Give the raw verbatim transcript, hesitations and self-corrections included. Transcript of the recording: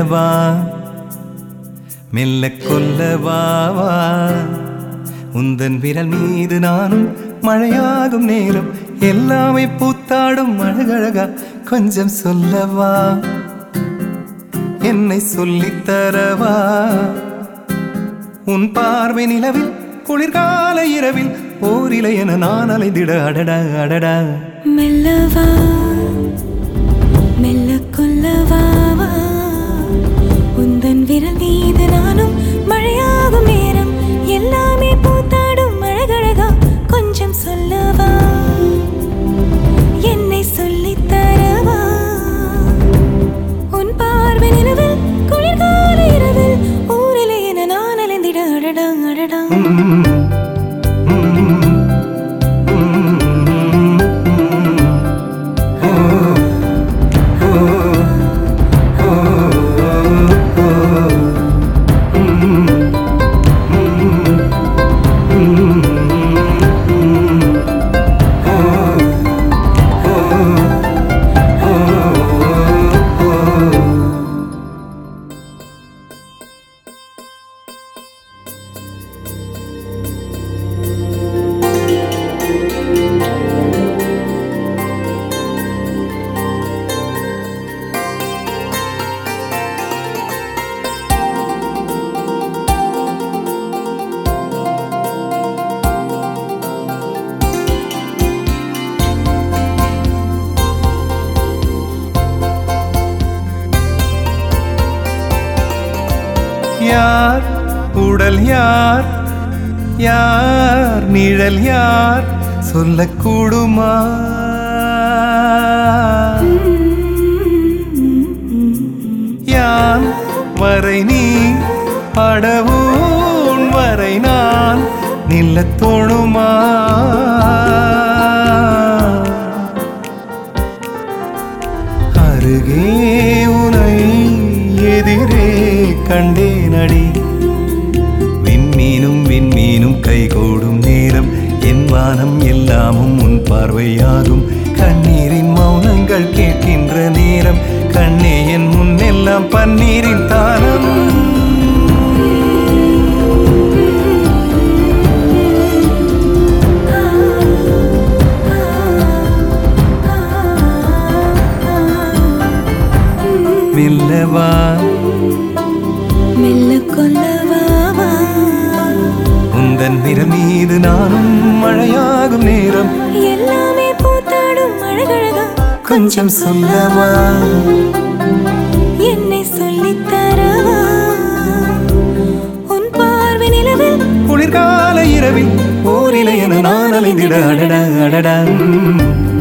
மெல்லவா மெல்ல கொல்லவா உந்தன் விரல் மீது நானும் மழையாகும் நேரம் எல்லாமே பூத்தாடும் அழகழகா கொஞ்சம் சொல்லவா என்னை சொல்லித்தரவா உன் பார்வை நிலவில் குளிர்கால இரவில் ஓரிலை என நான் அலைந்திட அடடா அடடா மெல்லவா மெல்ல கொல்லவா உந்தன் விரல் மீது நானும் மழையாகும் நேரம் எல்லாமே பூத்தாடும் அழகழகா கொஞ்சம் சொல்லவா என்னை சொல்லித்தரவா உன் பார்வை நிலவில் குளிர்கால இரவில் ஊரிலே என நான் அலைந்திட அடடா அடடா யார் உடல் யார் யார் நிழல் யார் சொல்லக்கூடுமா யான் வரை நீ படவும் வரை நான் நில்லத் தோணுமா அருகே உனை எதிரே கண்டேனடி விண்மீனும் விண்மீனும் கைகூடும் நேரம் என் வானம் எல்லாமும் உன் பார்வையாகும் கண்ணீரின் மௌனங்கள் கேட்கின்ற நேரம் கண்ணே என் முன்னெல்லாம் பன்னீரின் தானம் மெல்லவா மெல்ல கொல்லவா உந்தன் விரல் மீது நானும் மழையாகும் நேரம் எல்லாமே பூத்தாடும் அழகழகா கொஞ்சம் சொல்லவா என்னை சொல்லித்தரவா உன் பார்வை நிலவில் குளிர்கால இரவில் ஓரிலை என நான் அலைந்திட அடடா அடடா